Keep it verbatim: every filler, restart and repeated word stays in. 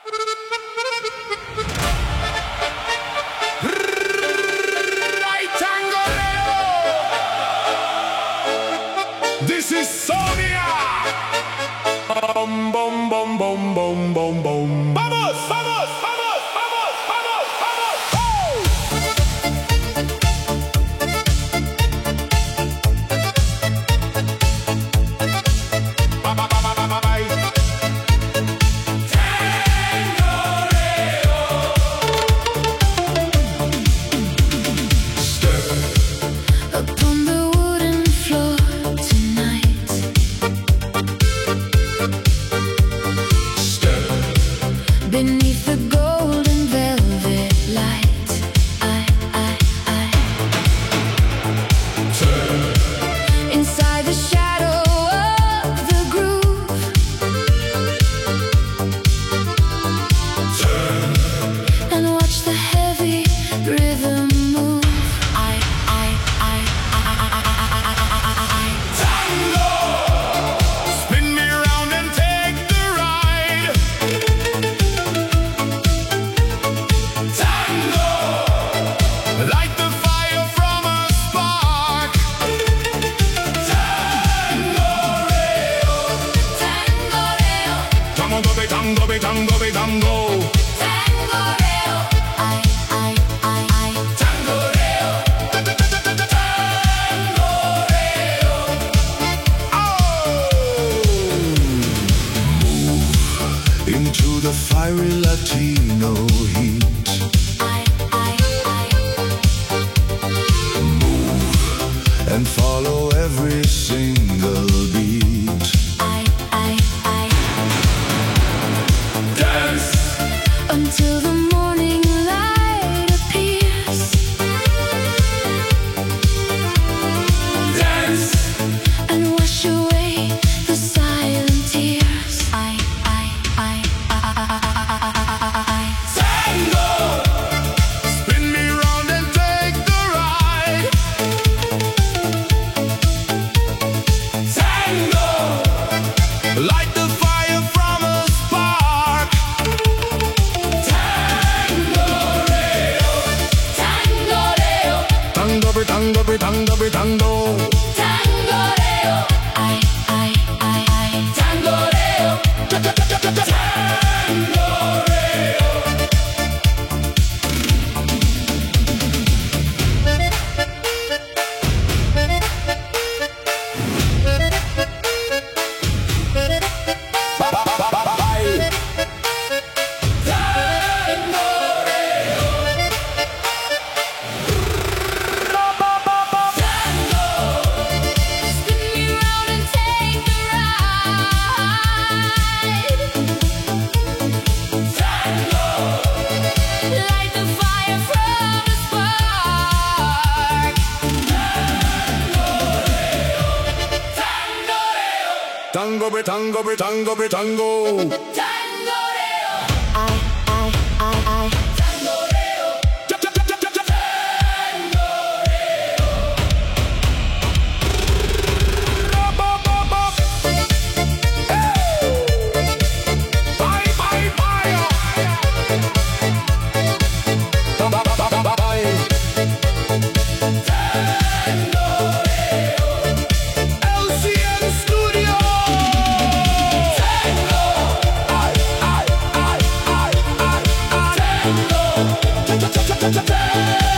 Right tango Leo. This is Sonia. Bom bom bom bom bom bom bom. Vamos, vamos, vamos, vamos, vamos, vamos. Oh! Ba ba ba ba ba ba. Upon the wooden floor tonight, beneath the golden velvet light, I, I, I inside the shadow of the groove, and watch the heavy rhythm move. I, I, I, I, I, I, I, I, I. Tango! Spin me round and take the ride. Tango! Light the fire from a spark. Tango Leo. Tango Leo, Tango be tango be tango be tango. Tango Leo, I, I, I, I. Tango Leo. Tango Leo. Oh! Move into the fiery Latino heat. I, I, I, And follow every single beat. I, I, I. Dance, Until the morning light appears, dance, and wash away the silent tears. I, I, I, I, I, I, I. tango. Spin me round and take the ride. Tango. Light the fire from a spark. Tango Leo. Tango Leo, Tango be tango be tango be tango. Tango Leo, I, I, I, I. Tango Leo. Tango Leo. Spin me round and take the ride. Light the fire from a spark. Tango be tango be tango be tango. Tango Leo, I, I, I, I. Tango Leo. Bye bye bye. Bye bye bye bye. Tango Leo. L C N Studio. Tango. I I I I I. Tango.